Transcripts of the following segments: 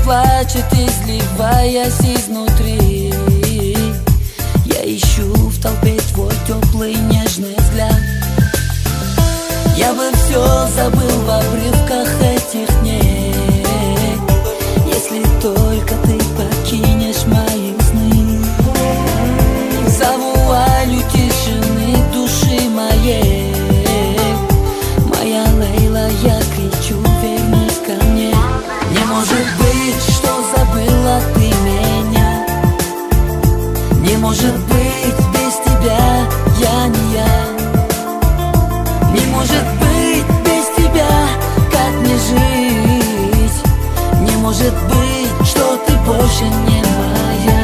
плачет, изливаясь изнутри. Я ищу в толпе твой теплый нежный взгляд. Я бы все забыл в обрывках этих дней, если только ты покинешь мои сны. За вуалью тишины души моей, моя Лейла, я кричу, вернись ко мне. Не может быть, что забыла ты меня. Не может быть, без тебя я не я. Не может быть, без тебя как мне жить. Не может быть, что ты больше не моя.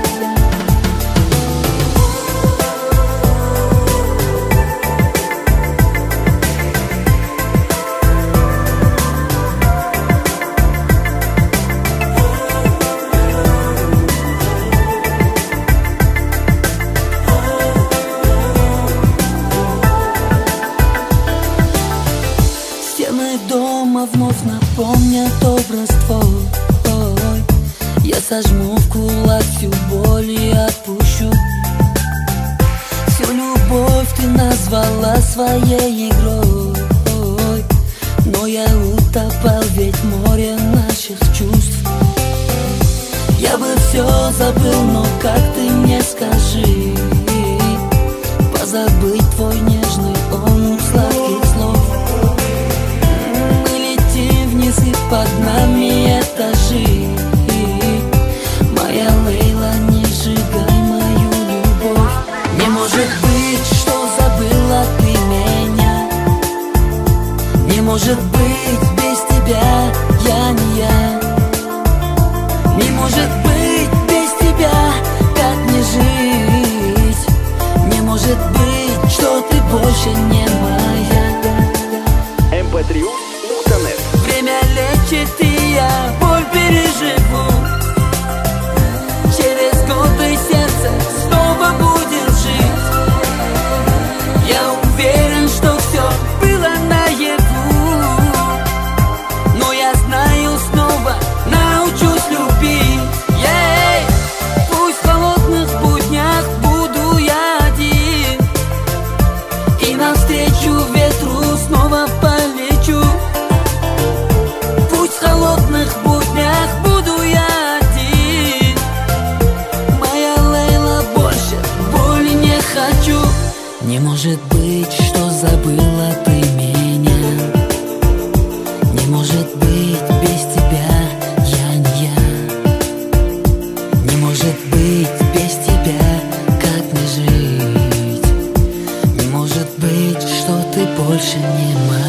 Стены дома вновь напомнят образ твой. Я сожму в кулак всю боль и отпущу. Всю любовь ты назвала своей игрой, но я утопал ведь в море наших чувств. Я бы все забыл, но как ты мне скажи, позабыть твой нежный омут сладких слов. И под нами этажи. Моя Лейла, не сжигай мою любовь. Не может быть, что забыла ты меня. Не может быть, без тебя я не я. Не может быть, без тебя как мне жить. Не может быть, что ты больше не моя. MP3 Время лечит, и я боль переживу. Через годы сердце снова будет жить. Я уверен, что все было наяву, но я знаю, снова научусь любить. Пусть в холодных буднях буду я один, и навстречу ветру снова полечу. В холодных буднях буду я один. Моя Лейла, больше боли не хочу. Не может быть, что забыла ты меня. Не может быть, без тебя я не я. Не может быть, без тебя как мне жить. Не может быть, что ты больше не моя.